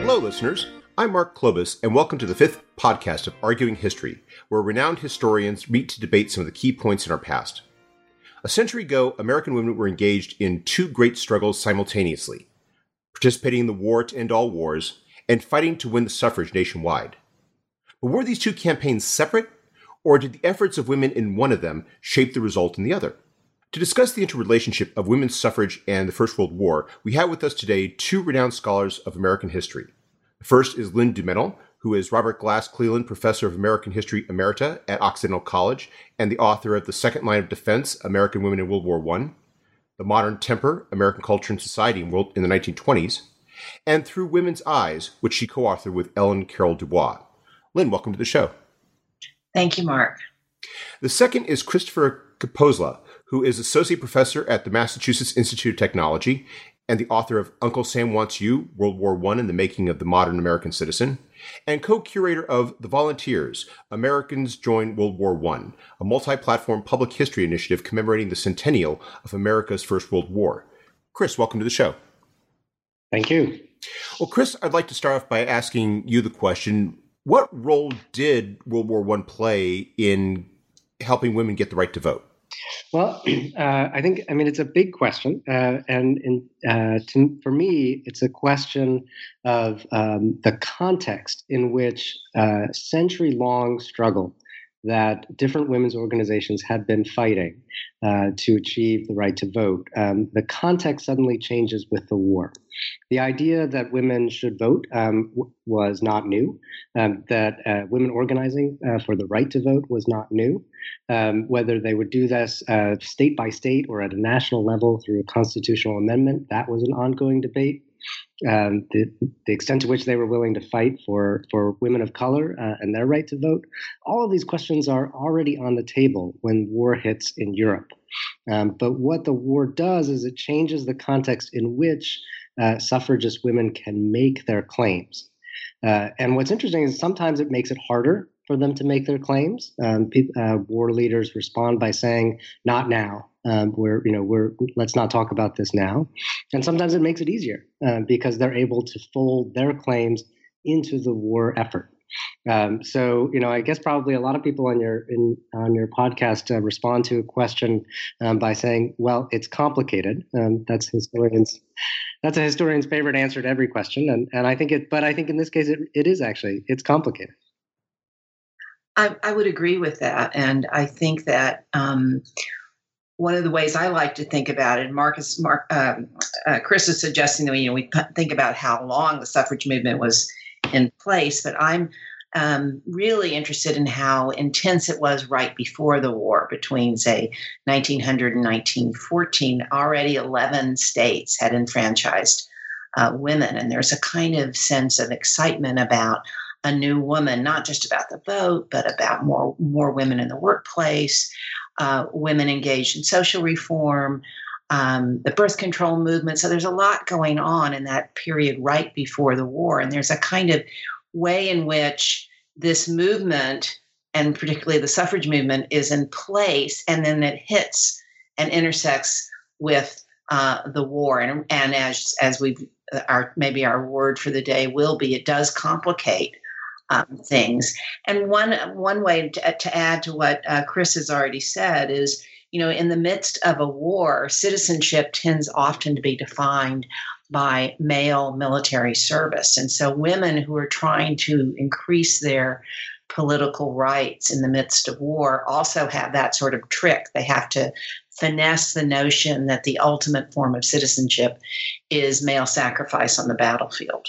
Hello, listeners. I'm Mark Klobus, and welcome to the fifth podcast of Arguing History, where renowned historians meet to debate some of the key points in our past. A century ago, American women were engaged in two great struggles simultaneously, participating in the war to end all wars and fighting to win the suffrage nationwide. But were these two campaigns separate, or did the efforts of women in one of them shape the result in the other? To discuss the interrelationship of women's suffrage and the First World War, we have with us today two renowned scholars of American history. The first is Lynn Dumenil, who is Robert Glass Cleland Professor of American History Emerita at Occidental College and the author of The Second Line of Defense, American Women in World War I, The Modern Temper, American Culture and Society in the 1920s, and Through Women's Eyes, which she co-authored with Ellen Carroll Dubois. Lynn, welcome to the show. Thank you, Mark. The second is Christopher Kapozla, who is Associate Professor at the Massachusetts Institute of Technology and the author of Uncle Sam Wants You, World War I and the Making of the Modern American Citizen, and co-curator of The Volunteers, Americans Join World War I, a multi-platform public history initiative commemorating the centennial of America's First World War. Chris, welcome to the show. Thank you. Well, Chris, I'd like to start off by asking you the question, what role did World War I play in helping women get the right to vote? Well, I mean, it's a big question. For me, it's a question of the context in which century-long struggle that different women's organizations had been fighting to achieve the right to vote. The context suddenly changes with the war. The idea that women should vote was not new, that women organizing for the right to vote was not new. Whether they would do this state by state or at a national level through a constitutional amendment, that was an ongoing debate. The extent to which they were willing to fight for women of color and their right to vote, all of these questions are already on the table when war hits in Europe. But what the war does is it changes the context in which suffragist women can make their claims. And what's interesting is sometimes it makes it harder for them to make their claims. War leaders respond by saying, "Not now. Let's not talk about this now." And sometimes it makes it easier because they're able to fold their claims into the war effort. I guess probably a lot of people on your podcast respond to a question by saying, "Well, it's complicated." That's a historian's favorite answer to every question, and I think in this case it is actually it's complicated. I would agree with that, and I think that one of the ways I like to think about it, Chris is suggesting that we think about how long the suffrage movement was in place, but I'm really interested in how intense it was right before the war, between, say, 1900 and 1914. Already 11 states had enfranchised women, and there's a kind of sense of excitement about a new woman, not just about the vote, but about more women in the workplace, women engaged in social reform, the birth control movement. So there's a lot going on in that period right before the war. And there's a kind of way in which this movement, and particularly the suffrage movement, is in place, and then it hits and intersects with the war. And as maybe our word for the day will be, it does complicate things. And one way to add to what Chris has already said is, in the midst of a war, citizenship tends often to be defined by male military service. And so women who are trying to increase their political rights in the midst of war also have that sort of trick. They have to finesse the notion that the ultimate form of citizenship is male sacrifice on the battlefield.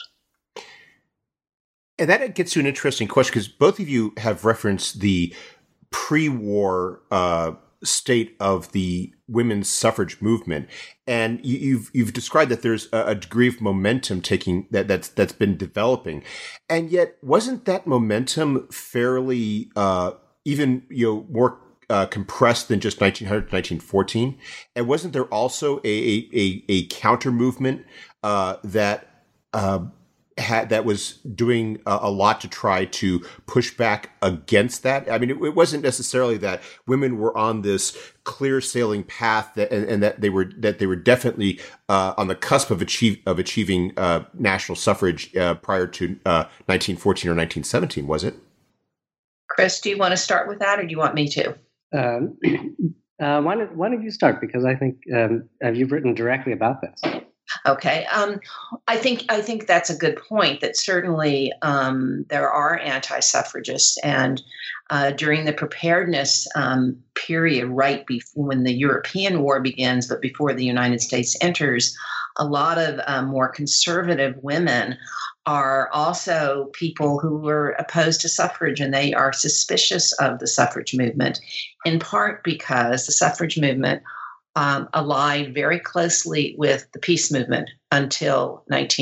And that gets to an interesting question, because both of you have referenced the pre-war state of the women's suffrage movement, and you've described that there's a degree of momentum that's been developing, and yet wasn't that momentum fairly even more compressed than just 1900 to 1914? And wasn't there also a counter movement that that was doing a lot to try to push back against that? I mean, it wasn't necessarily that women were on this clear sailing path and that they were definitely on the cusp of achieving national suffrage prior to 1914 or 1917, was it? Chris, do you want to start with that, or do you want me to? Why don't you start? Because I think you've written directly about this. Okay. I think that's a good point, that certainly there are anti-suffragists, and during the preparedness period, right before when the European War begins, but before the United States enters, a lot of more conservative women are also people who were opposed to suffrage, and they are suspicious of the suffrage movement, in part because the suffrage movement allied very closely with the peace movement until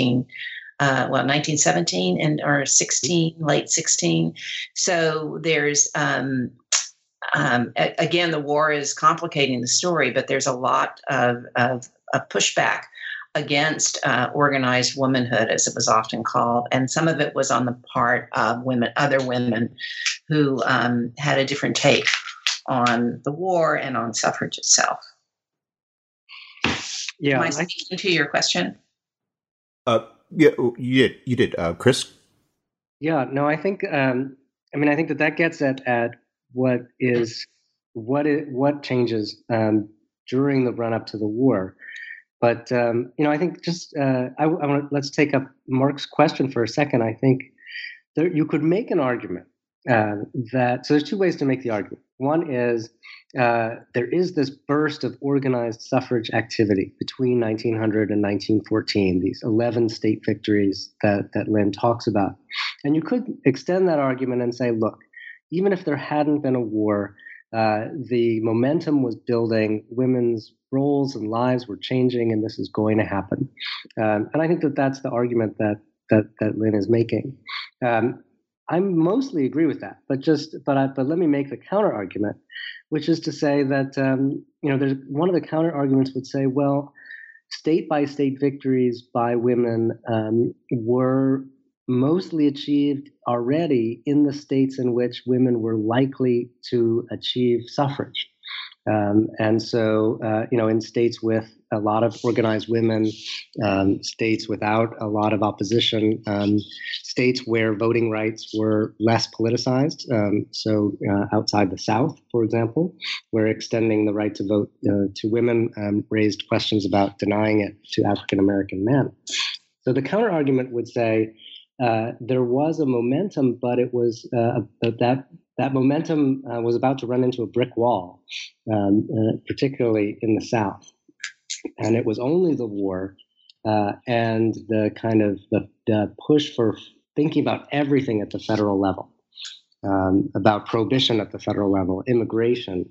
1917 and or 16, late 16. So there's again, the war is complicating the story, but there's a lot of pushback against organized womanhood, as it was often called, and some of it was on the part of other women who had a different take on the war and on suffrage itself. Yeah, am I speaking to your question? Yeah, you did, Chris. Yeah, no, I think I think that gets at what changes during the run up to the war. But I think just let's take up Mark's question for a second. I think you could make an argument that there's two ways to make the argument. One is there is this burst of organized suffrage activity between 1900 and 1914, these 11 state victories that Lynn talks about. And you could extend that argument and say, look, even if there hadn't been a war, the momentum was building, women's roles and lives were changing, and this is going to happen. And I think that's the argument that Lynn is making. I mostly agree with that, but let me make the counter argument, which is to say that there's one of the counter arguments would say, well, state by state victories by women were mostly achieved already in the states in which women were likely to achieve suffrage. And so, in states with a lot of organized women, states without a lot of opposition, states where voting rights were less politicized. So outside the South, for example, where extending the right to vote to women raised questions about denying it to African American men. So the counter argument would say there was a momentum, but it was that momentum was about to run into a brick wall, particularly in the South. And it was only the war and the kind of the push for thinking about everything at the federal level, about prohibition at the federal level, immigration,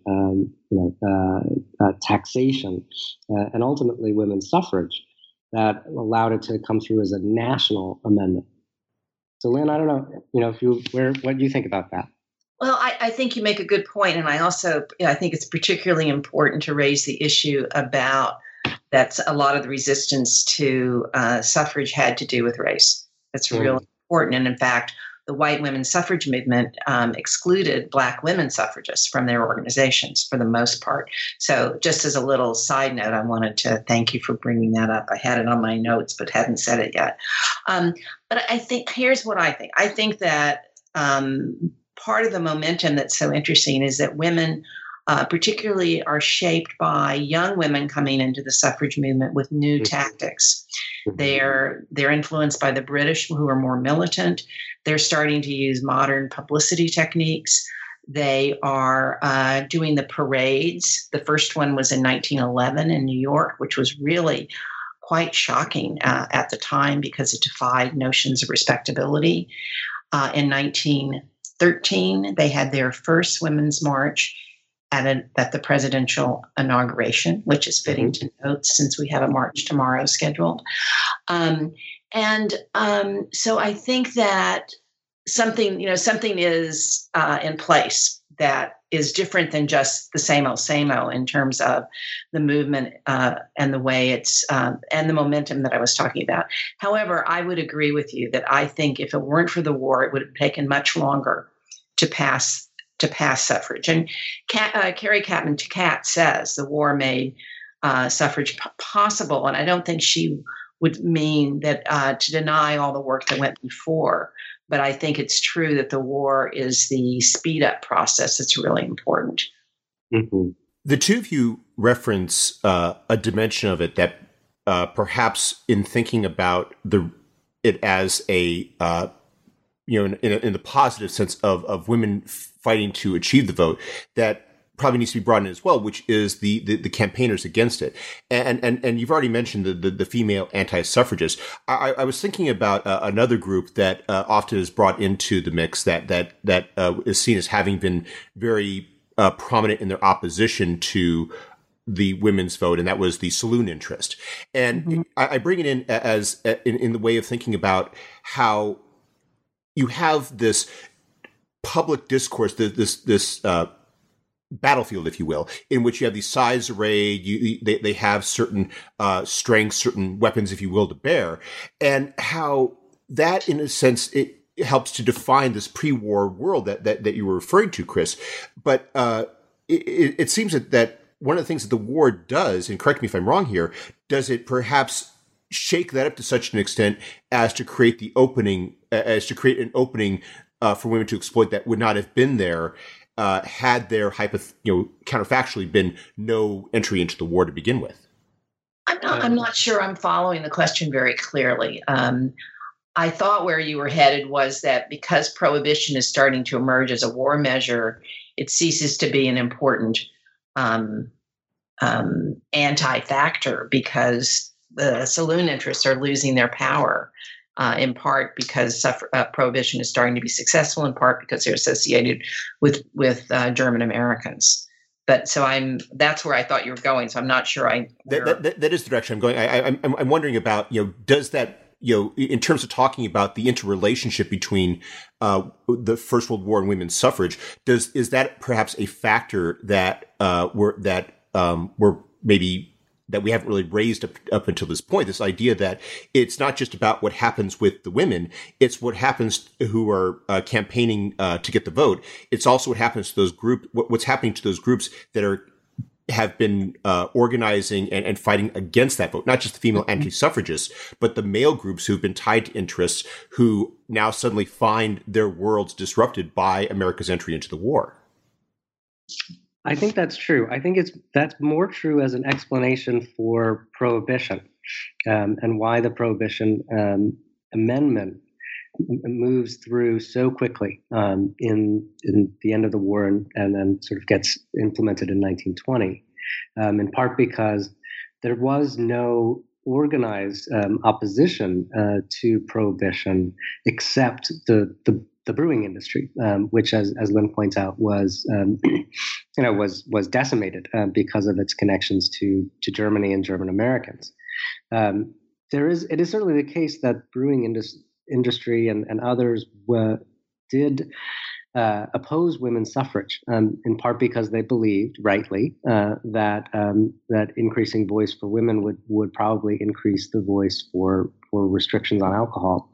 taxation, and ultimately women's suffrage, that allowed it to come through as a national amendment. So, Lynn, I don't know, what do you think about that? Well, I think you make a good point, and I think it's particularly important to raise the issue about that a lot of the resistance to suffrage had to do with race. That's really important, and in fact, the white women's suffrage movement excluded Black women suffragists from their organizations for the most part. So just as a little side note, I wanted to thank you for bringing that up. I had it on my notes, but hadn't said it yet. But I think, here's what I think. I think that part of the momentum that's so interesting is that women particularly are shaped by young women coming into the suffrage movement with new tactics. They're influenced by the British, who are more militant. They're starting to use modern publicity techniques. They are doing the parades. The first one was in 1911 in New York, which was really quite shocking at the time because it defied notions of respectability. In 1913, they had their first women's march at the presidential inauguration, which is fitting to note since we have a march tomorrow scheduled. So I think that something is in place that is different than just the same old in terms of the movement and the way it's and the momentum that I was talking about. However, I would agree with you that I think if it weren't for the war, it would have taken much longer to pass suffrage. And Carrie Chapman Catt says the war made suffrage possible, and I don't think she would mean that to deny all the work that went before. But I think it's true that the war is the speed up process that's really important. Mm-hmm. The two of you reference a dimension of it that perhaps in thinking about it as a in the positive sense of women fighting to achieve the vote, that probably needs to be brought in as well, which is the campaigners against it. And you've already mentioned the female anti-suffragists. I was thinking about another group that often is brought into the mix that is seen as having been very prominent in their opposition to the women's vote, and that was the saloon interest. And mm-hmm. I bring it in as in the way of thinking about how you have this public discourse, this battlefield, if you will, in which you have these sides arrayed. They have certain strengths, certain weapons, if you will, to bear, and how that, in a sense, it helps to define this pre-war world that you were referring to, Chris. But it seems that one of the things that the war does, and correct me if I'm wrong here, does it perhaps shake that up to such an extent as to create an opening for women to exploit that would not have been there had there counterfactually been no entry into the war to begin with? I'm not sure I'm following the question very clearly. I thought where you were headed was that because prohibition is starting to emerge as a war measure, it ceases to be an important anti-factor because the saloon interests are losing their power, in part because prohibition is starting to be successful, in part because they're associated with German Americans. But so that's where I thought you were going. So I'm not sure that is the direction I'm going. I'm wondering about, does that, in terms of talking about the interrelationship between the First World War and women's suffrage, is that perhaps a factor that we haven't really raised up until this point? This idea that it's not just about what happens with the women; it's what happens who are campaigning to get the vote. It's also what happens to those what's happening to those groups that have been organizing and fighting against that vote, not just the female anti-suffragists, but the male groups who've been tied to interests who now suddenly find their worlds disrupted by America's entry into the war. I think that's true. I think that's more true as an explanation for prohibition and why the prohibition amendment moves through so quickly in the end of the war and then sort of gets implemented in 1920, in part because there was no organized opposition to prohibition except the brewing industry, which, as Lynn points out, was decimated because of its connections to Germany and German Americans. It is certainly the case that brewing industry and others did oppose women's suffrage, in part because they believed, rightly, that increasing voice for women would probably increase the voice for restrictions on alcohol.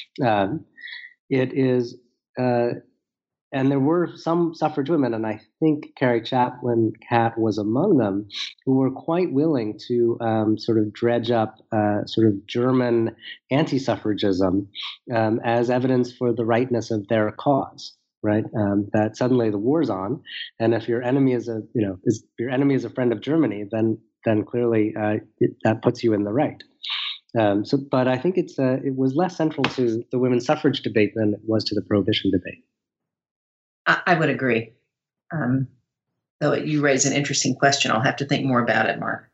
It is, and there were some suffrage women, and I think Carrie Chapman Catt was among them, who were quite willing to sort of dredge up sort of German anti-suffragism as evidence for the rightness of their cause. Right, that suddenly the war's on, and if your enemy is a friend of Germany, then clearly that puts you in the right. But I think it was less central to the women's suffrage debate than it was to the prohibition debate. I would agree. Though you raise an interesting question, I'll have to think more about it, Mark.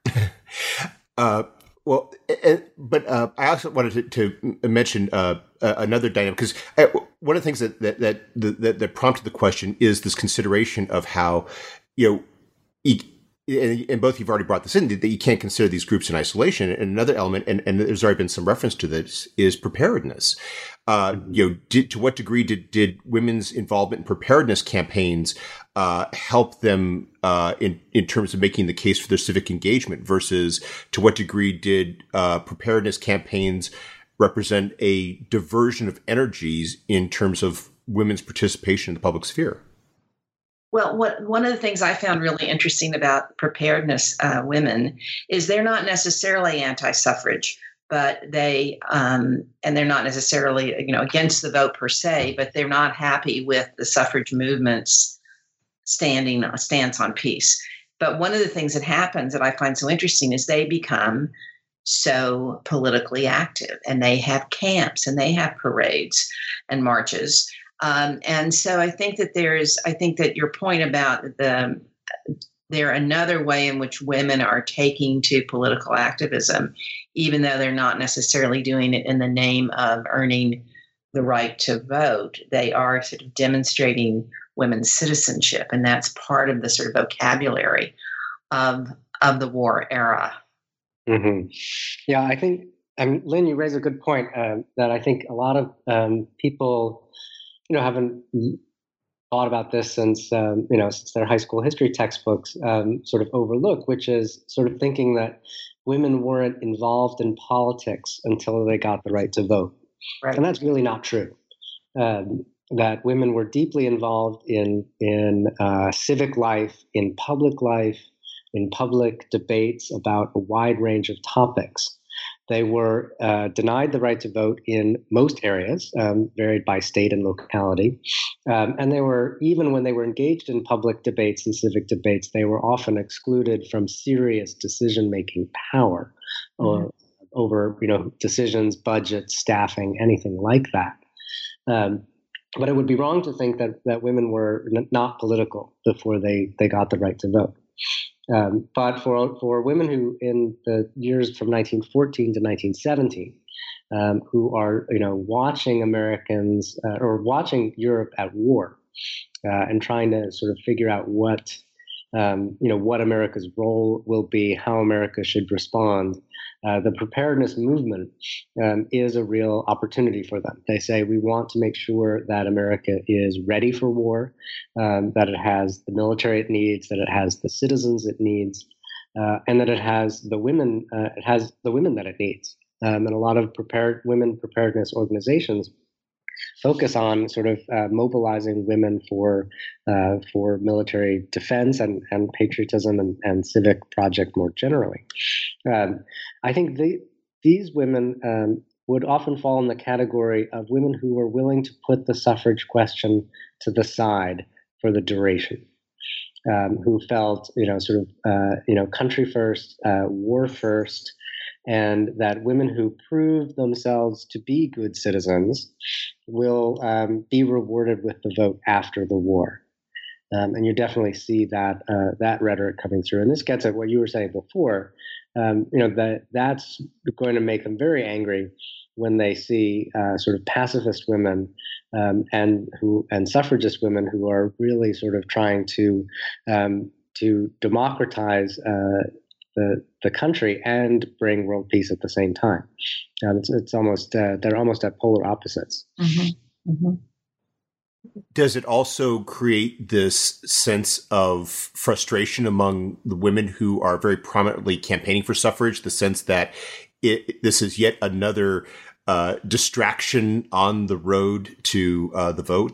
I also wanted to mention another dynamic, because one of the things that prompted the question is this consideration of how, and both you've already brought this in, that you can't consider these groups in isolation. And another element, and there's already been some reference to this, is preparedness. To what degree did women's involvement in preparedness campaigns help them in terms of making the case for their civic engagement, versus to what degree did preparedness campaigns represent a diversion of energies in terms of women's participation in the public sphere? Well, one of the things I found really interesting about preparedness women is they're not necessarily anti-suffrage, but they're not necessarily against the vote per se, but they're not happy with the suffrage movement's stance on peace. But one of the things that happens that I find so interesting is they become so politically active, and they have camps and they have parades and marches. And so I think that your point about they're another way in which women are taking to political activism, even though they're not necessarily doing it in the name of earning the right to vote, they are sort of demonstrating women's citizenship. And that's part of the sort of vocabulary of the war era. Mm-hmm. Yeah, I think, Lynn, you raise a good point that I think a lot of people haven't thought about this since their high school history textbooks sort of overlook, which is sort of thinking that women weren't involved in politics until they got the right to vote. Right. And that's really not true. That women were deeply involved in civic life, in public debates about a wide range of topics. They were denied the right to vote in most areas, varied by state and locality. And they were, even when they were engaged in public debates and civic debates, they were often excluded from serious decision-making power over decisions, budgets, staffing, anything like that. But it would be wrong to think that women were not political before they got the right to vote. But for women who, in the years from 1914 to 1917, who are watching Americans or watching Europe at war and trying to sort of figure out what America's role will be, how America should respond, the preparedness movement is a real opportunity for them. They say, we want to make sure that America is ready for war, that it has the military it needs, that it has the citizens it needs, and that it has the women. That it needs. And a lot of women preparedness organizations focus on sort of mobilizing women for military defense and patriotism and civic project more generally. I think these women would often fall in the category of women who were willing to put the suffrage question to the side for the duration, who felt country first, war first, and that women who prove themselves to be good citizens will be rewarded with the vote after the war. And you definitely see that rhetoric coming through. And this gets at what you were saying before, that's going to make them very angry when they see sort of pacifist women and suffragist women who are really sort of trying to democratize the country and bring world peace at the same time. It's almost they're almost at polar opposites. Mm-hmm. Mm-hmm. Does it also create this sense of frustration among the women who are very prominently campaigning for suffrage? The sense that this is yet another distraction on the road to the vote,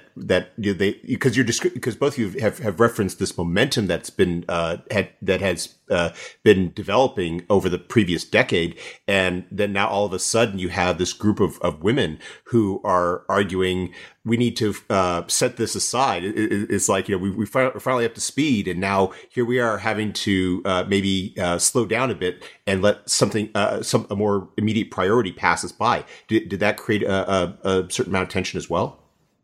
because both of you have referenced this momentum that's been that has been developing over the previous decade, and then now all of a sudden you have this group of women who are arguing we need to set this aside. It's like, we're finally up to speed, and now here we are having to maybe slow down a bit and let a more immediate priority pass us by. Did that create a certain amount of tension as well?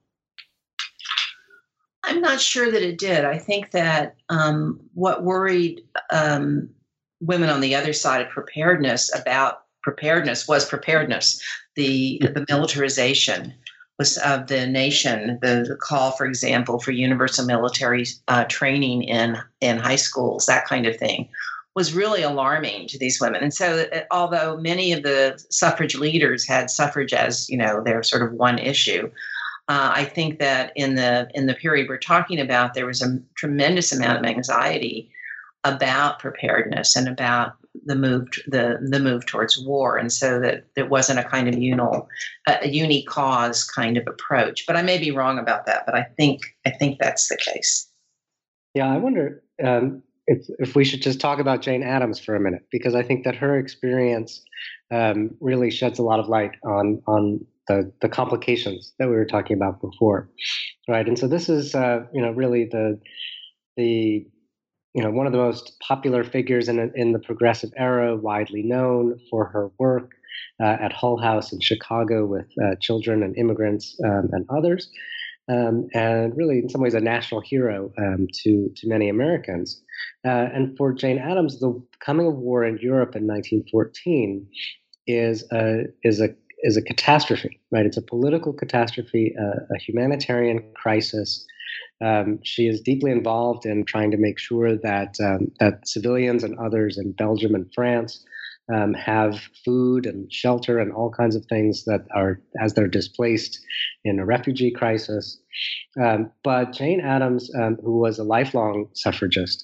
I'm not sure that it did. I think that what worried women on the other side of preparedness was preparedness, the militarization, of the nation. The call, for example, for universal military training in high schools, that kind of thing, was really alarming to these women. And so, although many of the suffrage leaders had suffrage as their sort of one issue, I think that in the period we're talking about, there was a tremendous amount of anxiety about preparedness and about the move towards war, and so that there wasn't a kind of uni cause kind of approach. But I may be wrong about that. But I think that's the case. Yeah, I wonder if we should just talk about Jane Addams for a minute, because I think that her experience really sheds a lot of light on the complications that we were talking about before, right? And so this is really the one of the most popular figures in the progressive era, widely known for her work at Hull House in Chicago with children and immigrants and others, and really in some ways a national hero to many Americans. And for Jane Addams, the coming of war in Europe in 1914 is a catastrophe, right? It's a political catastrophe, a humanitarian crisis. She is deeply involved in trying to make sure that civilians and others in Belgium and France have food and shelter and all kinds of things that are, as they're displaced in a refugee crisis. But Jane Addams, who was a lifelong suffragist,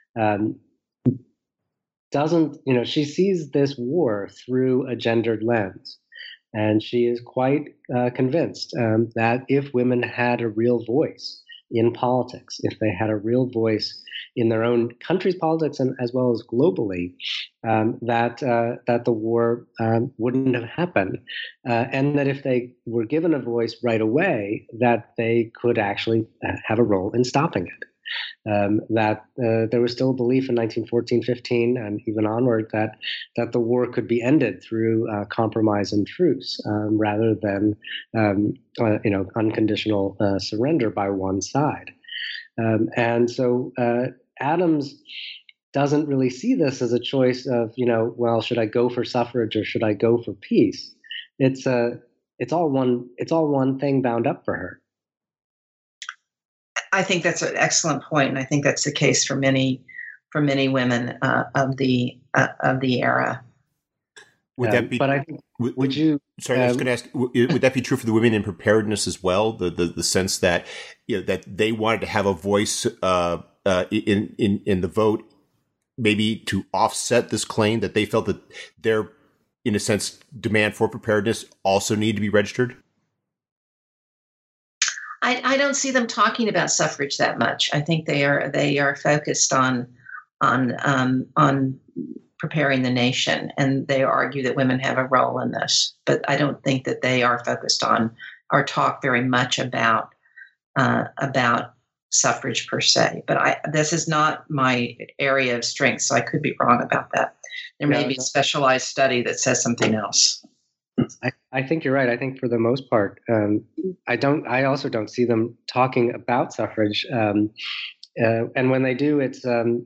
she sees this war through a gendered lens. And she is quite convinced that if women had a real voice in politics, if they had a real voice in their own country's politics and as well as globally, that the war wouldn't have happened, and that if they were given a voice right away, that they could actually have a role in stopping it. That there was still a belief in 1914-15 and even onward that the war could be ended through compromise and truce rather than unconditional surrender by one side. And so Addams doesn't really see this as a choice of should I go for suffrage or should I go for peace? It's all one thing bound up for her. I think that's an excellent point, and I think that's the case for many women of the era. Would that be? But I think, would you? Sorry, I was going to ask. Would that be true for the women in preparedness as well? The sense that that they wanted to have a voice in the vote, maybe to offset this claim that they felt that their, in a sense, demand for preparedness also needed to be registered. I don't see them talking about suffrage that much. I think they are focused on preparing the nation, and they argue that women have a role in this. But I don't think that they are focused on or talk very much about suffrage per se. But this is not my area of strength, so I could be wrong about that. There may be a specialized study that says something else. I think you're right. I think for the most part, I also don't see them talking about suffrage. And when they do, it's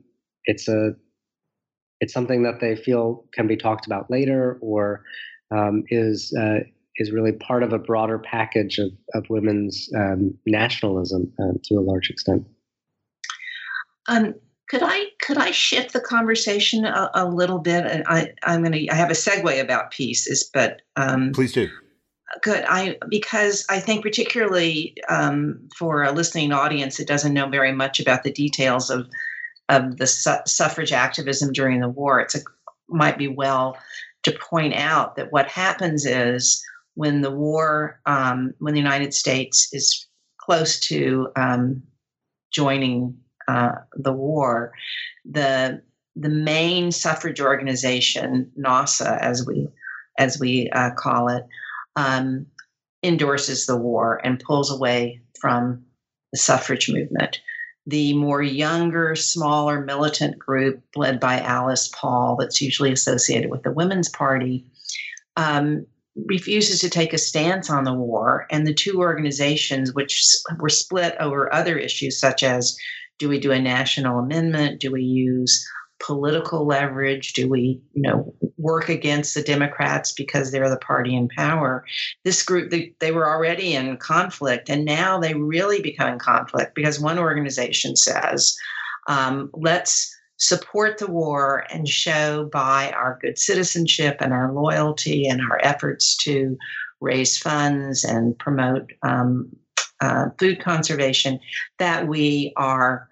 something that they feel can be talked about later, or is really part of a broader package of women's nationalism to a large extent. Could I shift the conversation a little bit? And I have a segue about pieces, but please do. Good. Because I think particularly for a listening audience that doesn't know very much about the details of the suffrage activism during the war, it might be well to point out that what happens is when the war, when the United States is close to joining the war, the main suffrage organization, NASA, as we call it, endorses the war and pulls away from the suffrage movement. The more younger, smaller militant group led by Alice Paul, that's usually associated with the Women's Party, refuses to take a stance on the war. And the two organizations, which were split over other issues such as, do we do a national amendment? Do we use political leverage? Do we, work against the Democrats because they're the party in power? This group, they were already in conflict, and now they really become in conflict because one organization says, let's support the war and show by our good citizenship and our loyalty and our efforts to raise funds and promote food conservation that we are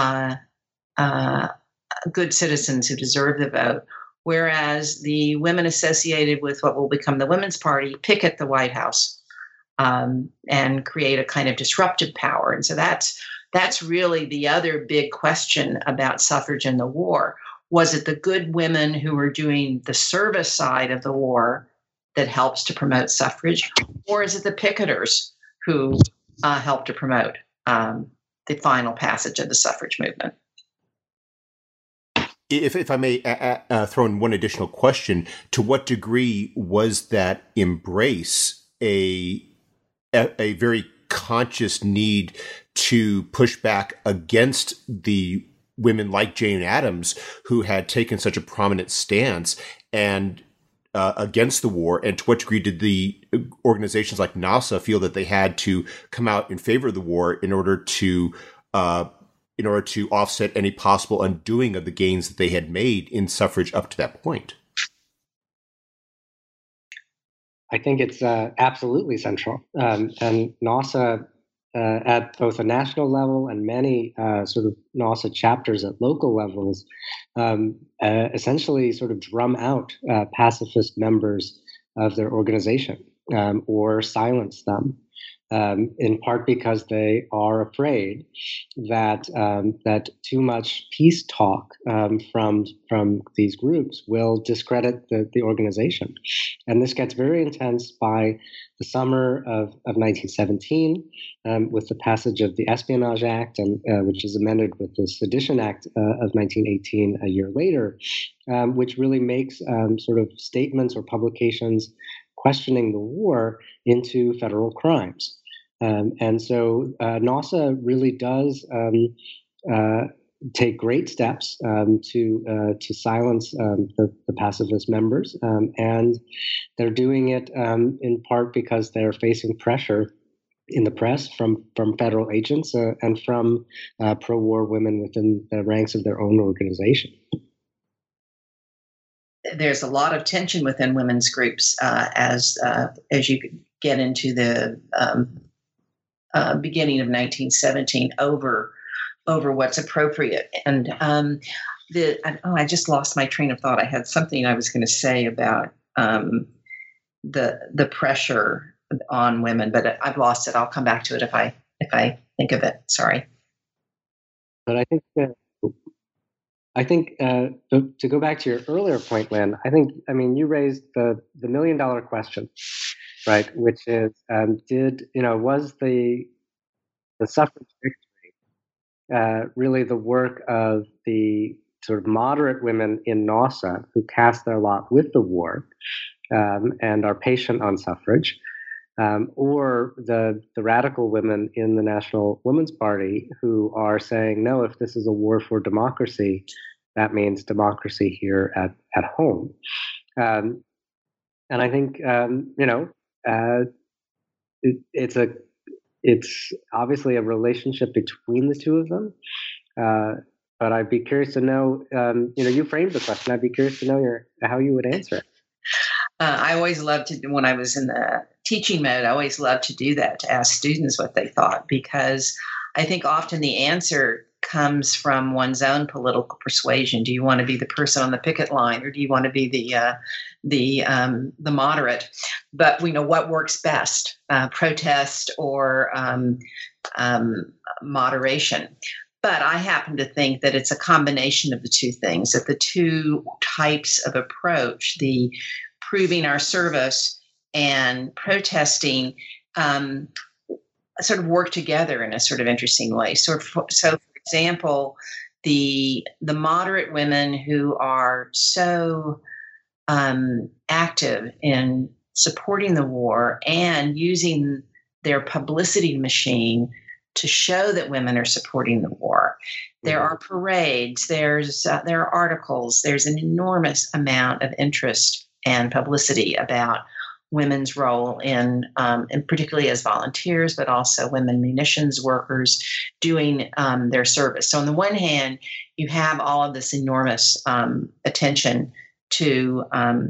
good citizens who deserve the vote. Whereas the women associated with what will become the Women's Party picket the White House and create a kind of disruptive power. And so that's really the other big question about suffrage and the war. Was it the good women who were doing the service side of the war that helps to promote suffrage, or is it the picketers who help to promote the final passage of the suffrage movement? If I may throw in one additional question, to what degree was that embrace a very conscious need to push back against the women like Jane Addams, who had taken such a prominent stance and against the war? And to what degree did the organizations like NASA feel that they had to come out in favor of the war in order to offset any possible undoing of the gains that they had made in suffrage up to that point? I think it's absolutely central. And NASA, at both a national level and many sort of NASA chapters at local levels, essentially sort of drum out pacifist members of their organization or silence them. In part because they are afraid that that too much peace talk from these groups will discredit the organization, and this gets very intense by the summer of 1917 with the passage of the Espionage Act, and which is amended with the Sedition Act of 1918 a year later, which really makes sort of statements or publications questioning the war into federal crimes. And so NASA really does take great steps to silence the pacifist members, and they're doing it in part because they're facing pressure in the press from federal agents and from pro-war women within the ranks of their own organization. There's a lot of tension within women's groups as you get into the beginning of 1917 over what's appropriate. And I just lost my train of thought. I had something I was going to say about the pressure on women, but I've lost it. I'll come back to it if I think of it. Sorry. But I think to go back to your earlier point, Lynn, I mean, you raised the $1 million question, right? Which is, was the suffrage victory really the work of the sort of moderate women in NASA who cast their lot with the war and are patient on suffrage, or the radical women in the National Women's Party who are saying, no, if this is a war for democracy, that means democracy here at home. And I think, it's obviously a relationship between the two of them. But I'd be curious to know, you framed the question. I'd be curious to know how you would answer it. I always loved to, when I was in the teaching mode, I always loved to do that, to ask students what they thought, because I think often the answer comes from one's own political persuasion. Do you want to be the person on the picket line, or do you want to be the moderate? But we know what works best: protest or moderation. But I happen to think that it's a combination of the two things, that the two types of approach, the proving our service and protesting, sort of work together in a sort of interesting way. So for example, the moderate women who are so active in supporting the war and using their publicity machine to show that women are supporting the war. There are parades, there are articles, there's an enormous amount of interest and publicity about women's role in, and particularly as volunteers, but also women munitions workers doing their service. So on the one hand, you have all of this enormous attention to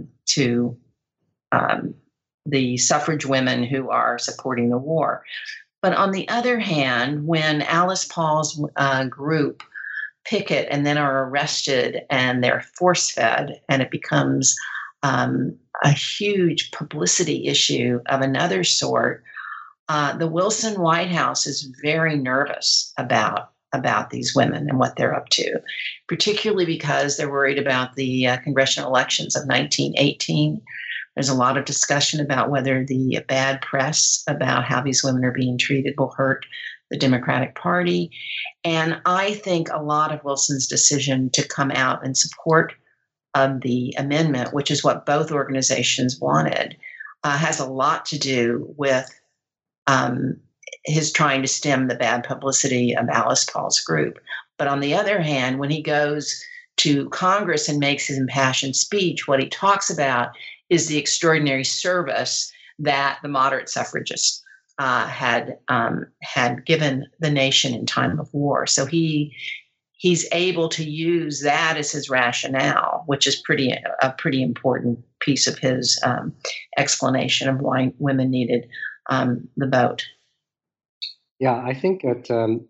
the suffrage women who are supporting the war. But on the other hand, when Alice Paul's group picket and then are arrested and they're force-fed, and it becomes a huge publicity issue of another sort, the Wilson White House is very nervous about these women and what they're up to, particularly because they're worried about the congressional elections of 1918. There's a lot of discussion about whether the bad press about how these women are being treated will hurt the Democratic Party. And I think a lot of Wilson's decision to come out in support of the amendment, which is what both organizations wanted, has a lot to do with his trying to stem the bad publicity of Alice Paul's group. But on the other hand, when he goes to Congress and makes his impassioned speech, what he talks about is the extraordinary service that the moderate suffragists had given the nation in time of war. So he's able to use that as his rationale, which is a pretty important piece of his explanation of why women needed the vote. Yeah, I think that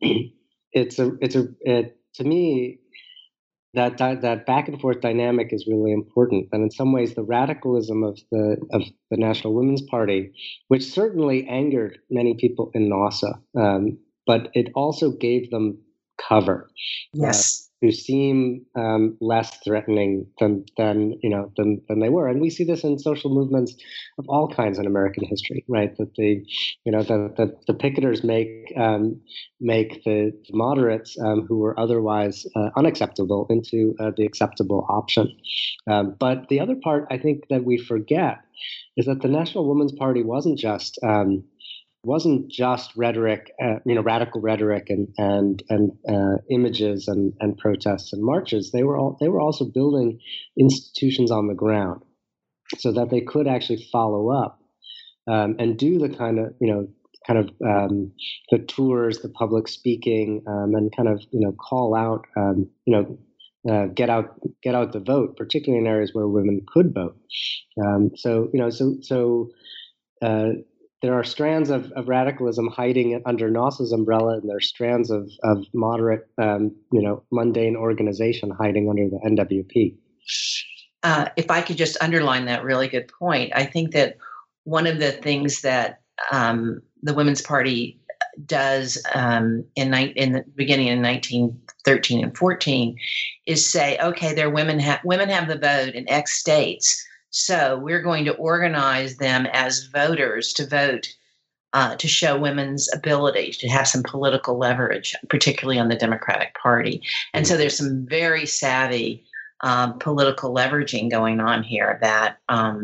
to me, that back and forth dynamic is really important, and in some ways, the radicalism of the National Women's Party, which certainly angered many people in NAWSA, but it also gave them cover. Yes. Who seem less threatening than they were, and we see this in social movements of all kinds in American history, right? That the picketers make the moderates who were otherwise unacceptable into the acceptable option. But the other part I think that we forget is that the National Women's Party wasn't just rhetoric, radical rhetoric and images and protests and marches. They were also building institutions on the ground so that they could actually follow up and do the kind of the tours, the public speaking, and kind of call out, get out the vote, particularly in areas where women could vote. There are strands of radicalism hiding under NAWSA's umbrella, and there are strands of moderate, mundane organization hiding under the NWP. If I could just underline that really good point, I think that one of the things that the Women's Party does in the beginning in 1913 and 14 is say, okay, women have the vote in X states. So we're going to organize them as voters to vote to show women's ability to have some political leverage, particularly on the Democratic Party. And so there's some very savvy political leveraging going on here that,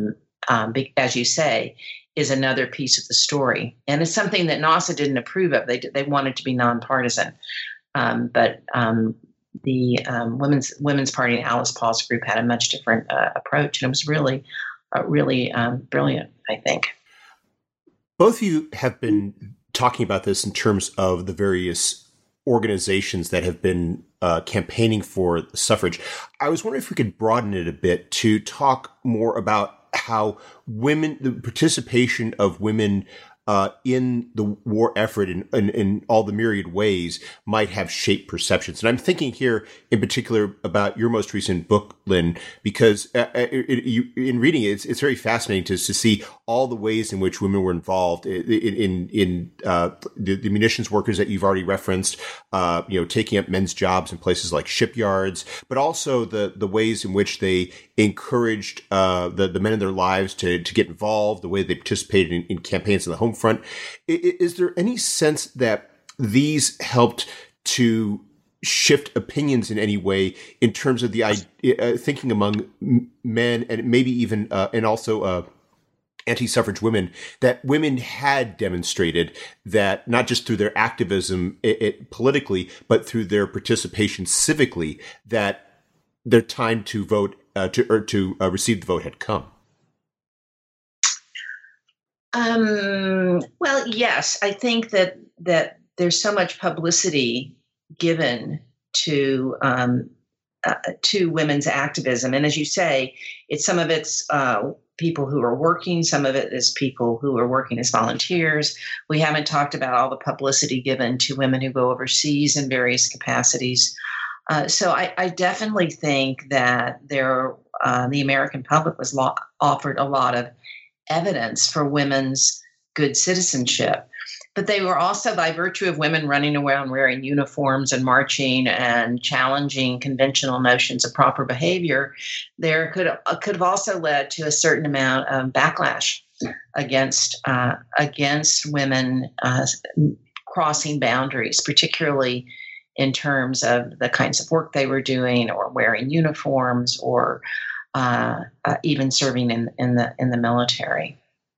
as you say, is another piece of the story. And it's something that NAWSA didn't approve of. They wanted to be nonpartisan. But the Women's Party and Alice Paul's group had a much different approach, and it was really brilliant, I think. Both of you have been talking about this in terms of the various organizations that have been campaigning for suffrage. I was wondering if we could broaden it a bit to talk more about how the participation of women in the war effort in all the myriad ways might have shaped perceptions. And I'm thinking here in particular about your most recent book, Lynn, because in reading it, it's very fascinating to see all the ways in which women were involved in the munitions workers that you've already referenced, taking up men's jobs in places like shipyards, but also the ways in which they encouraged the men in their lives to get involved, the way they participated in campaigns on the home front. Is there any sense that these helped to shift opinions in any way in terms of the thinking among men and maybe even and also anti-suffrage women, that women had demonstrated that not just through their activism politically, but through their participation civically, that their time to vote to receive the vote had come. Well, yes, I think that there's so much publicity given to women's activism, and as you say, some of it's people who are working, some of it is people who are working as volunteers. We haven't talked about all the publicity given to women who go overseas in various capacities. So I definitely think that the American public was offered a lot of evidence for women's good citizenship. But they were also, by virtue of women running around wearing uniforms and marching and challenging conventional notions of proper behavior, there could have also led to a certain amount of backlash against women crossing boundaries, particularly in terms of the kinds of work they were doing, or wearing uniforms, or even serving in the military.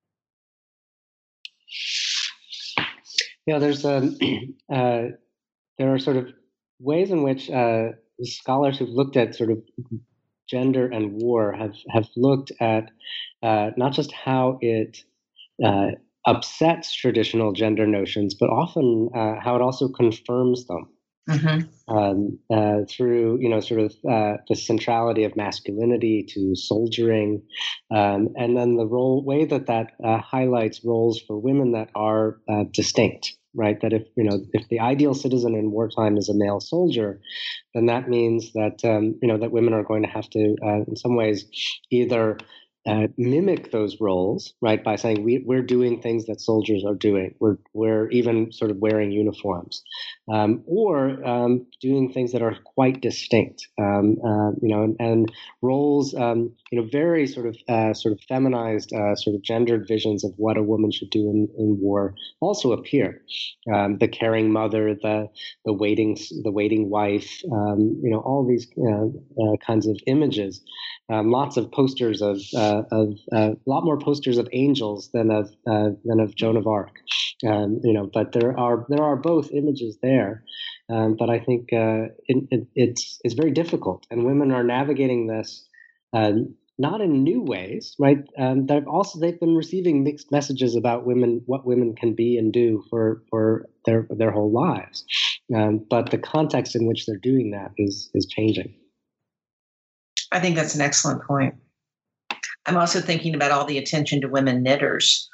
Yeah, there are sort of ways in which scholars who've looked at sort of gender and war have looked at not just how it upsets traditional gender notions, but often how it also confirms them. Mm-hmm. Through sort of the centrality of masculinity to soldiering, and then the way that highlights roles for women that are distinct. Right, that if the ideal citizen in wartime is a male soldier, then that means that that women are going to have to, in some ways, either mimic those roles, right, by saying we're doing things that soldiers are doing. We're even sort of wearing uniforms, or doing things that are quite distinct, and roles, very sort of feminized, sort of gendered visions of what a woman should do in war also appear. The caring mother, the waiting wife, all these kinds of images. Lots of posters of a lot more posters of angels than of Joan of Arc, but there are both images there, but I think it's very difficult, and women are navigating this not in new ways, right? They've been receiving mixed messages about women, what women can be and do for their whole lives, but the context in which they're doing that is changing. I think that's an excellent point. I'm also thinking about all the attention to women knitters,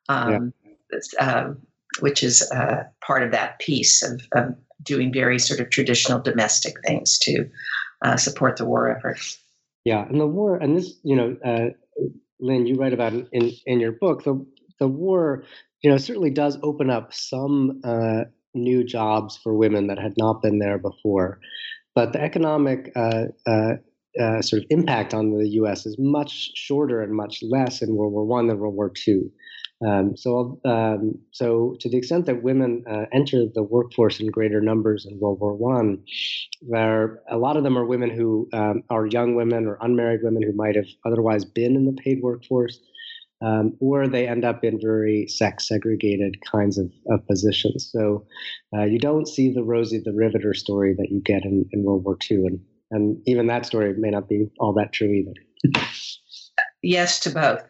which is part of that piece of doing very sort of traditional domestic things to support the war effort. Yeah, and the war, and this, Lynn, you write about in your book, the war, certainly does open up some new jobs for women that had not been there before, but the economic sort of impact on the U.S. is much shorter and much less in World War I than World War II. So to the extent that women entered the workforce in greater numbers in World War I, a lot of them are women who are young women or unmarried women who might have otherwise been in the paid workforce, or they end up in very sex-segregated kinds of positions. So you don't see the Rosie the Riveter story that you get in World War II. And even that story may not be all that true either. Yes to both.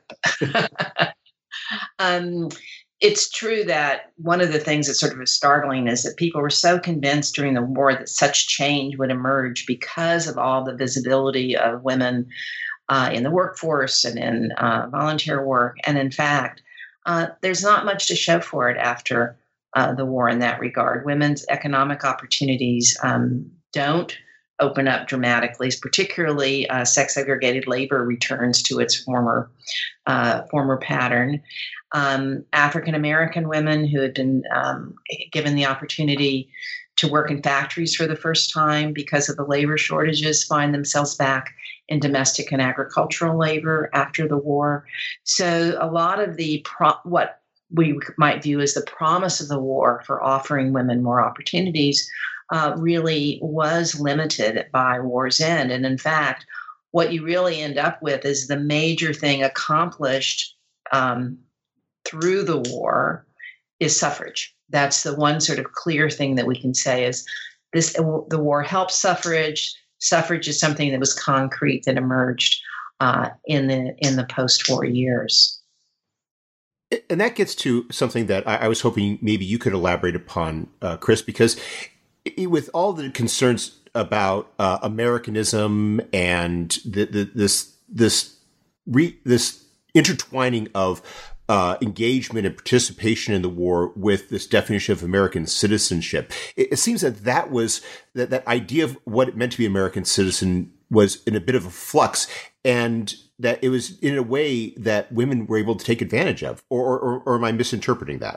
It's true that one of the things that sort of is startling is that people were so convinced during the war that such change would emerge because of all the visibility of women in the workforce and in volunteer work. And in fact, there's not much to show for it after the war in that regard. Women's economic opportunities don't open up dramatically, particularly sex-segregated labor returns to its former pattern. African-American women who had been given the opportunity to work in factories for the first time because of the labor shortages find themselves back in domestic and agricultural labor after the war. So a lot of what we might view as the promise of the war for offering women more opportunities really was limited by war's end. And in fact, what you really end up with is the major thing accomplished through the war is suffrage. That's the one sort of clear thing that we can say is this: the war helped suffrage. Suffrage is something that was concrete that emerged in the post-war years. And that gets to something that I was hoping maybe you could elaborate upon, Chris, because with all the concerns about Americanism and this intertwining of engagement and participation in the war with this definition of American citizenship, it seems that that idea of what it meant to be American citizen was in a bit of a flux, and that it was in a way that women were able to take advantage of, or am I misinterpreting that?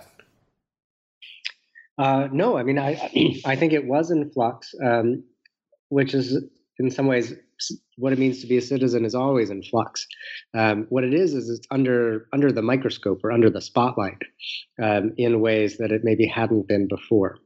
No, I mean, I think it was in flux, which is in some ways what it means to be a citizen is always in flux. What it is it's under the microscope or under the spotlight in ways that it maybe hadn't been before.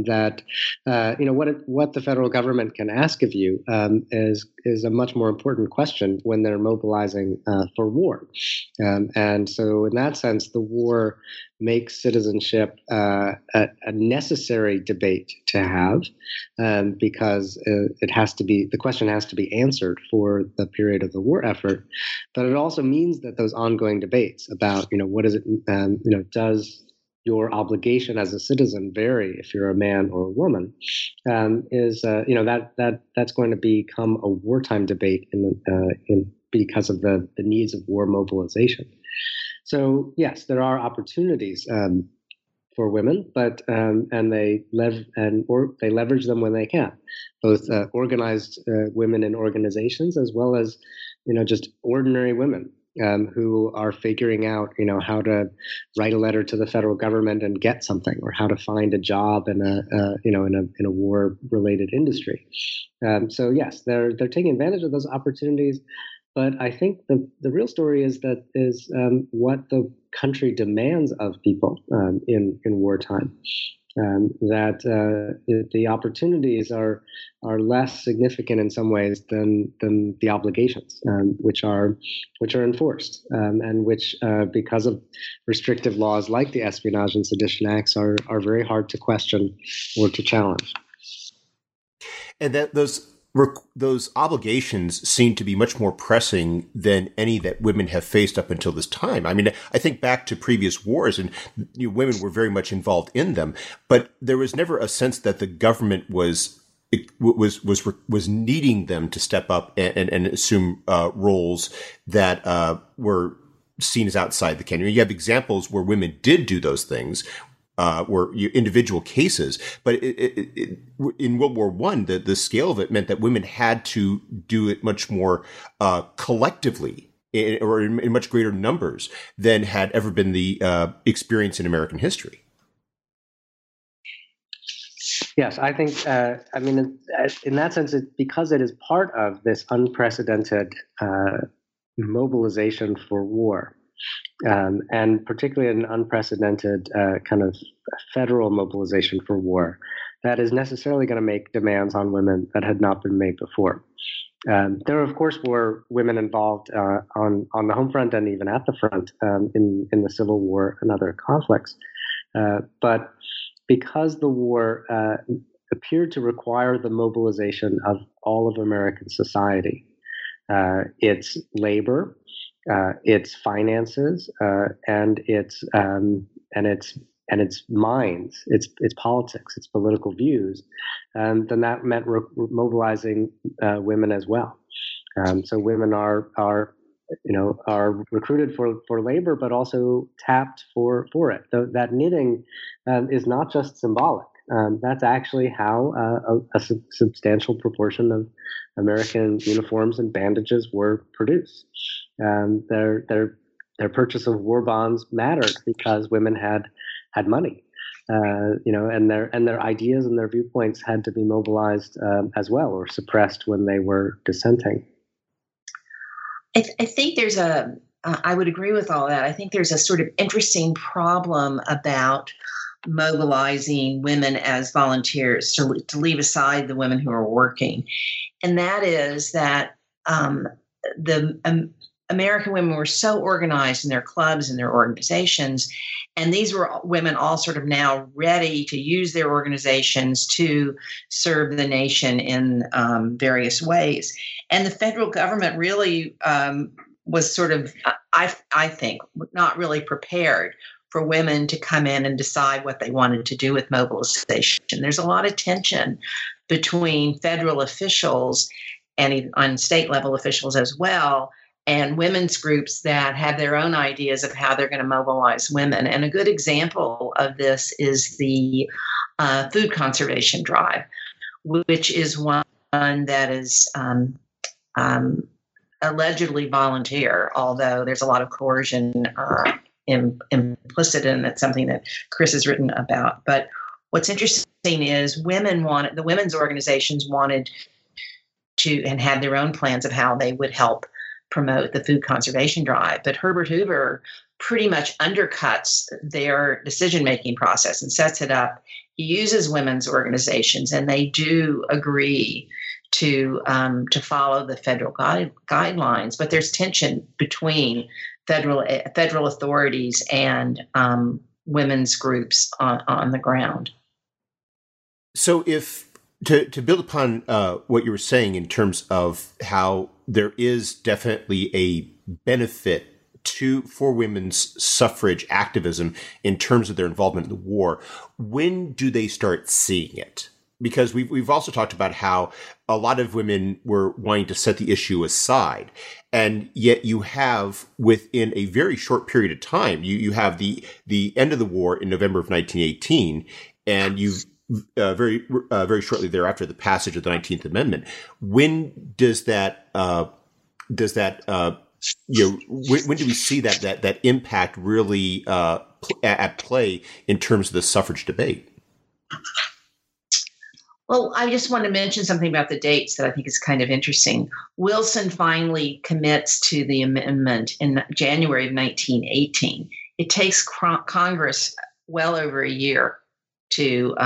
What the federal government can ask of you is a much more important question when they're mobilizing for war. And so in that sense, the war makes citizenship a necessary debate to have, because the question has to be answered for the period of the war effort. But it also means that those ongoing debates about, what is it, does your obligation as a citizen vary if you're a man or a woman, that's going to become a wartime debate because of the needs of war mobilization. So yes, there are opportunities for women, but they leverage them when they can, both organized women in organizations as well as just ordinary women who are figuring out how to write a letter to the federal government and get something, or how to find a job in a war related industry. So yes, they're taking advantage of those opportunities. But I think the real story is what the country demands of people in wartime. The opportunities are less significant in some ways than the obligations, which are enforced, and which because of restrictive laws like the Espionage and Sedition Acts are very hard to question or to challenge. And that those obligations seem to be much more pressing than any that women have faced up until this time. I mean, I think back to previous wars, and women were very much involved in them, but there was never a sense that the government was needing them to step up and assume roles that were seen as outside the canon. You have examples where women did do those things, were individual cases, but in World War I, the scale of it meant that women had to do it much more collectively, or in much greater numbers than had ever been the experience in American history. Yes, I think, in that sense, because it is part of this unprecedented mobilization for war, and particularly an unprecedented kind of federal mobilization for war, that is necessarily going to make demands on women that had not been made before. There, of course, were women involved on the home front and even at the front in the Civil War and other conflicts. But because the war appeared to require the mobilization of all of American society, its labor, its finances, and its minds, its politics, its political views, then that meant mobilizing women as well. So women are recruited for labor, but also tapped for it. That knitting is not just symbolic. That's actually how a substantial proportion of American uniforms and bandages were produced. Their purchase of war bonds mattered because women had money, and their ideas and their viewpoints had to be mobilized as well, or suppressed when they were dissenting. I think there's I would agree with all that. I think there's a sort of interesting problem about mobilizing women as volunteers to leave aside the women who are working. And that is that American women were so organized in their clubs and their organizations. And these were women all sort of now ready to use their organizations to serve the nation in various ways. And the federal government really was sort of, I think, not really prepared for women to come in and decide what they wanted to do with mobilization. There's a lot of tension between federal officials and on state level officials as well, and women's groups that have their own ideas of how they're going to mobilize women. And a good example of this is the food conservation drive, which is one that is allegedly volunteer, although there's a lot of coercion implicit in it, something that Chris has written about. But what's interesting is the women's organizations wanted to and had their own plans of how they would help promote the food conservation drive. But Herbert Hoover pretty much undercuts their decision-making process and sets it up. He uses women's organizations, and they do agree to follow the federal guidelines. But there's tension between federal authorities and women's groups on the ground. So if to build upon what you were saying in terms of how there is definitely a benefit for women's suffrage activism in terms of their involvement in the war, when do they start seeing it? Because we've also talked about how a lot of women were wanting to set the issue aside, and yet you have, within a very short period of time, you have the end of the war in November of 1918, and you've very shortly thereafter the passage of the 19th Amendment. When does that when do we see that impact really at play in terms of the suffrage debate? Well, I just want to mention something about the dates that I think is kind of interesting. Wilson finally commits to the amendment in January of 1918. It takes Congress well over a year to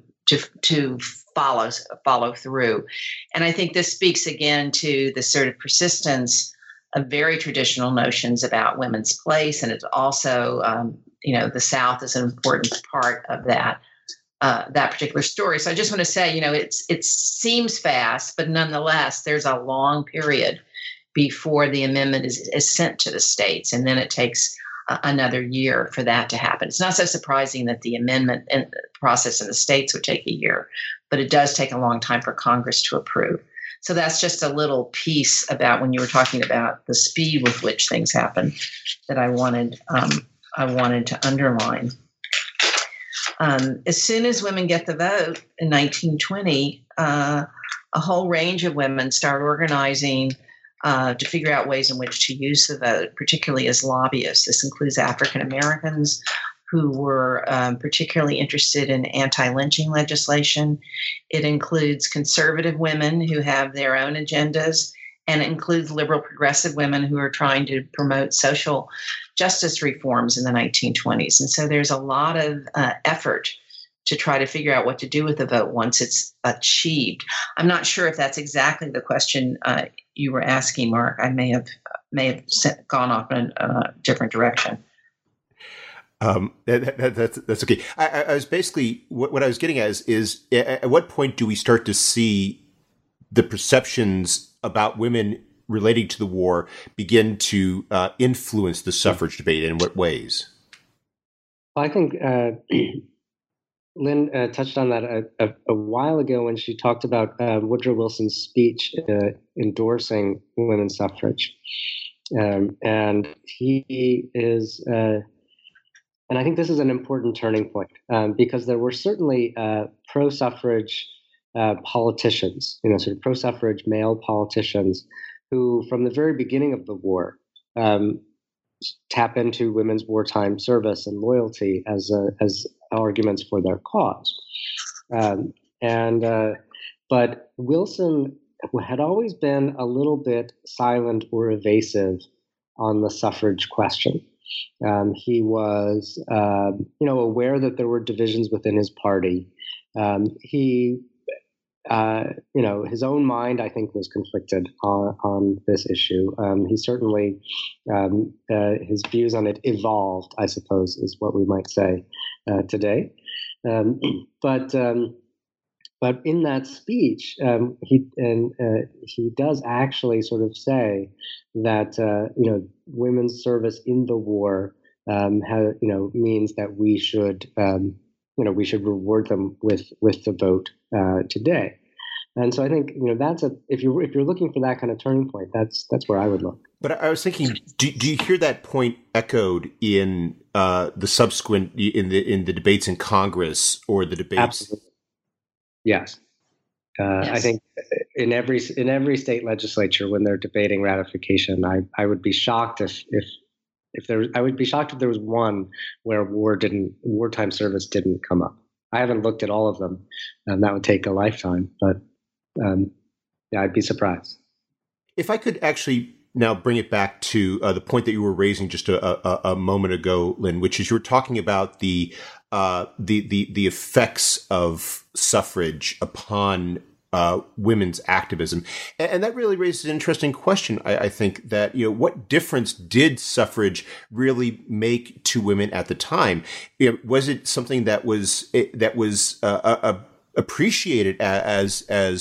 follow through, and I think this speaks again to the sort of persistence of very traditional notions about women's place, and it's also the South is an important part of that particular story. So I just want to say, it seems fast, but nonetheless, there's a long period before the amendment is sent to the states, and then it takes another year for that to happen. It's not so surprising that the amendment process in the states would take a year, but it does take a long time for Congress to approve. So that's just a little piece about when you were talking about the speed with which things happen that I wanted to underline. As soon as women get the vote in 1920, a whole range of women start organizing to figure out ways in which to use the vote, particularly as lobbyists. This includes African Americans who were particularly interested in anti-lynching legislation. It includes conservative women who have their own agendas, and it includes liberal progressive women who are trying to promote social justice reforms in the 1920s. And so there's a lot of effort to try to figure out what to do with the vote once it's achieved. I'm not sure if that's exactly the question you were asking, Mark. I may have gone off in a different direction. That's okay. I was basically what I was getting at is at what point do we start to see the perceptions about women relating to the war begin to influence the suffrage debate, and in what ways? I think Lynn touched on that a while ago when she talked about Woodrow Wilson's speech endorsing women's suffrage. And he is, and I think this is an important turning point because there were certainly pro-suffrage politicians, sort of pro-suffrage male politicians who, from the very beginning of the war, tap into women's wartime service and loyalty as arguments for their cause. But Wilson had always been a little bit silent or evasive on the suffrage question. He was, aware that there were divisions within his party. He his own mind, I think, was conflicted on this issue. He certainly, his views on it evolved, I suppose, is what we might say today. Um, but but in that speech, he does actually sort of say that women's service in the war means that we should we should reward them with the vote today. And so I think that's if you're looking for that kind of turning point, that's where I would look. But I was thinking, do you hear that point echoed in the subsequent in the debates in Congress or the debates? Absolutely. Yes. Yes. I think in every state legislature, when they're debating ratification, I would be shocked if there was one where wartime service didn't come up. I haven't looked at all of them, and that would take a lifetime. But I'd be surprised. If I could actually now bring it back to the point that you were raising just a moment ago, Lynn, which is you were talking about the effects of suffrage upon women's activism, and that really raises an interesting question. I think that what difference did suffrage really make to women at the time? Was it something that was appreciated as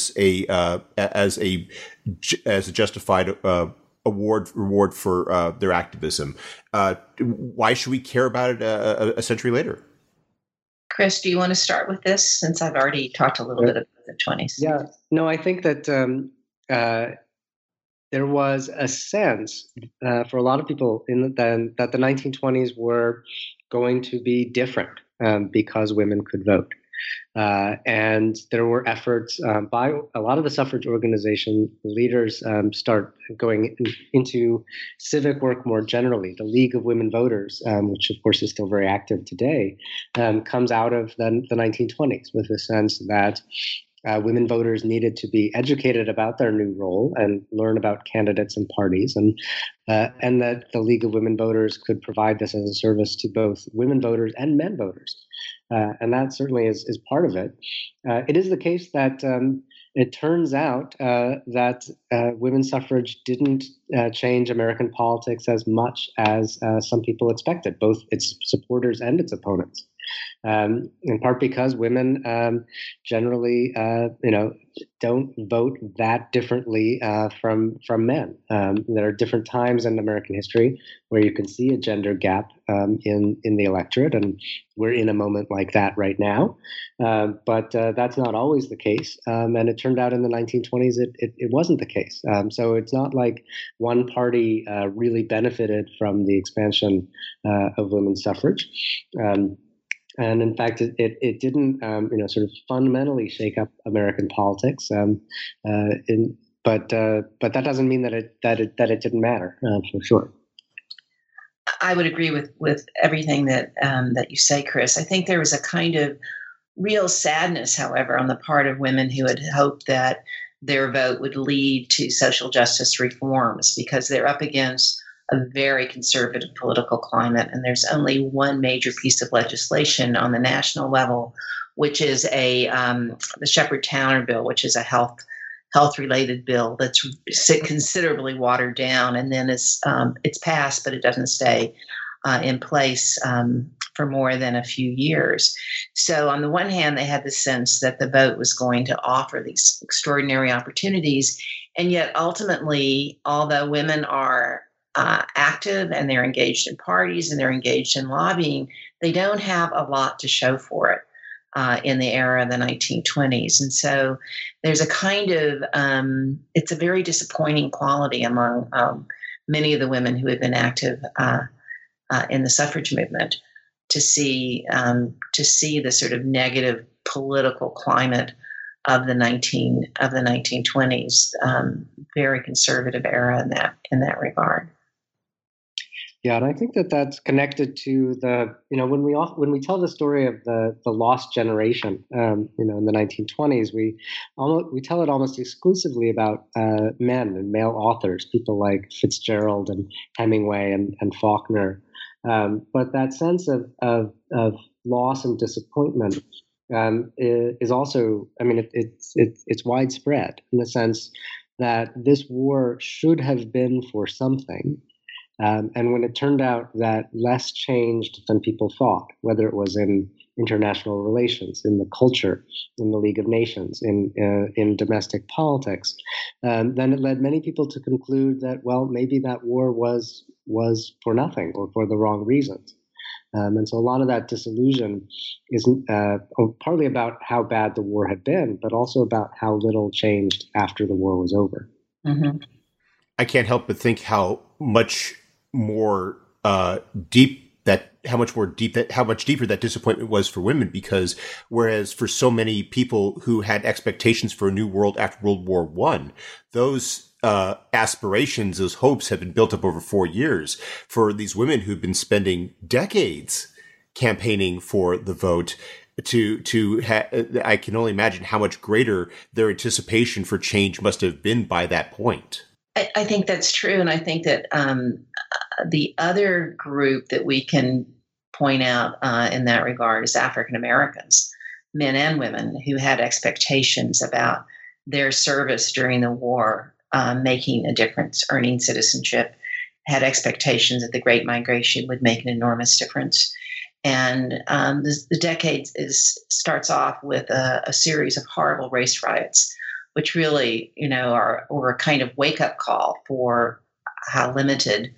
a justified reward for their activism? Why should we care about it a century later? Chris, do you want to start with this, since I've already talked a little bit about the 20s? Yeah, no, I think that there was a sense for a lot of people that the 1920s were going to be different because women could vote. And there were efforts by a lot of the suffrage organization leaders start going into civic work more generally. The League of Women Voters, which of course is still very active today, comes out of the 1920s with a sense that women voters needed to be educated about their new role and learn about candidates and parties, and that the League of Women Voters could provide this as a service to both women voters and men voters. And that certainly is part of it. It is the case that it turns out that women's suffrage didn't change American politics as much as some people expected, both its supporters and its opponents. In part because women generally, don't vote that differently from men. There are different times in American history where you can see a gender gap in the electorate, and we're in a moment like that right now. But that's not always the case, and it turned out in the 1920s it wasn't the case. So it's not like one party really benefited from the expansion of women's suffrage. And in fact, it didn't, sort of fundamentally shake up American politics. But that doesn't mean that it didn't matter for sure. I would agree with everything that you say, Chris. I think there was a kind of real sadness, however, on the part of women who had hoped that their vote would lead to social justice reforms, because they're up against a very conservative political climate, and there's only one major piece of legislation on the national level, which is the Shepherd-Towner bill, which is a health-related bill that's considerably watered down, and then it's passed, but it doesn't stay in place for more than a few years. So on the one hand, they had the sense that the vote was going to offer these extraordinary opportunities, and yet ultimately, although women are active and they're engaged in parties and they're engaged in lobbying, they don't have a lot to show for it in the era of the 1920s. And so there's a kind of, it's a very disappointing quality among many of the women who had been active in the suffrage movement to see the sort of negative political climate of the 1920s, very conservative era in that regard. Yeah, and I think that's connected to the when we tell the story of the lost generation, in the 1920s, we tell it almost exclusively about men and male authors, people like Fitzgerald and Hemingway and Faulkner, but that sense of loss and disappointment is also, I mean, it's widespread in the sense that this war should have been for something. And when it turned out that less changed than people thought, whether it was in international relations, in the culture, in the League of Nations, in domestic politics, then it led many people to conclude that, well, maybe that war was for nothing or for the wrong reasons. And so a lot of that disillusion is partly about how bad the war had been, but also about how little changed after the war was over. Mm-hmm. I can't help but think how much deeper that disappointment was for women, because whereas for so many people who had expectations for a new world after World War I, those aspirations, those hopes have been built up over 4 years. For these women who've been spending decades campaigning for the vote, I can only imagine how much greater their anticipation for change must have been by that point. I think that's true. And I think that the other group that we can point out in that regard is African Americans, men and women, who had expectations about their service during the war, making a difference, earning citizenship, had expectations that the Great Migration would make an enormous difference. And the decade starts off with a series of horrible race riots, which really, were a kind of wake-up call for how limited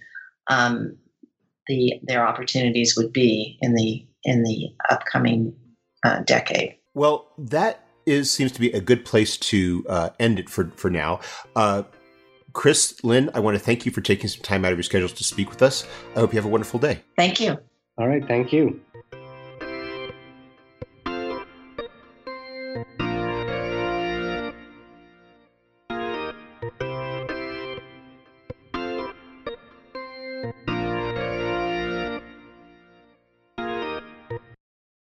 their opportunities would be in the upcoming decade. Well, that seems to be a good place to end it for now. Chris, Lynn, I want to thank you for taking some time out of your schedules to speak with us. I hope you have a wonderful day. Thank you. All right, thank you.